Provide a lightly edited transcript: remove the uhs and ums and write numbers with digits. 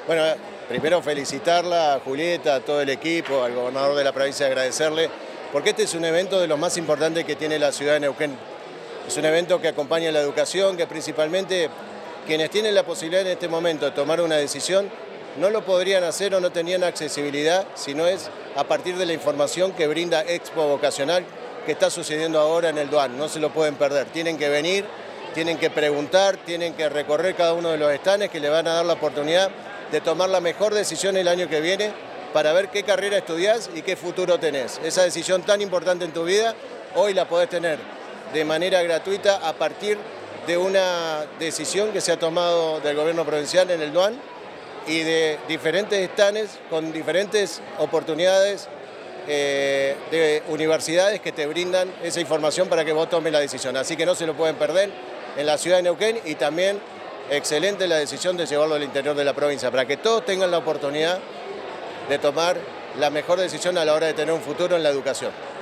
Bueno, primero felicitarla a Julieta, a todo el equipo, al gobernador de la provincia, agradecerle, porque este es un evento de los más importantes que tiene la ciudad de Neuquén. Es un evento que acompaña la educación, que principalmente quienes tienen la posibilidad en este momento de tomar una decisión no lo podrían hacer o no tenían accesibilidad si no es a partir de la información que brinda Expo Vocacional que está sucediendo ahora en el DUAN. No se lo pueden perder, tienen que venir, tienen que preguntar, tienen que recorrer cada uno de los stands que le van a dar la oportunidad de tomar la mejor decisión el año que viene para ver qué carrera estudiás y qué futuro tenés. Esa decisión tan importante en tu vida, hoy la podés tener de manera gratuita a partir de una decisión que se ha tomado del gobierno provincial en el DUAN y de diferentes stands con diferentes oportunidades de universidades que te brindan esa información para que vos tomes la decisión. Así que no se lo pueden perder en la ciudad de Neuquén y también excelente la decisión de llevarlo al interior de la provincia, para que todos tengan la oportunidad de tomar la mejor decisión a la hora de tener un futuro en la educación.